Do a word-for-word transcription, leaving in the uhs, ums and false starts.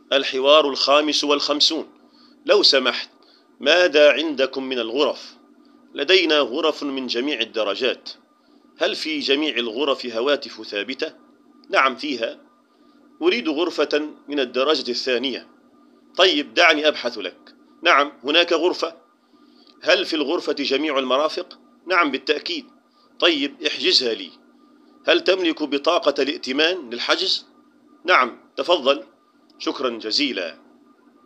الحوار الخامس والخمسون. لو سمحت، ماذا عندكم من الغرف؟ لدينا غرف من جميع الدرجات. هل في جميع الغرف هواتف ثابتة؟ نعم فيها. أريد غرفة من الدرجة الثانية. طيب دعني أبحث لك. نعم هناك غرفة. هل في الغرفة جميع المرافق؟ نعم بالتأكيد. طيب احجزها لي. هل تملك بطاقة الائتمان للحجز؟ نعم تفضل. شكرا جزيلا.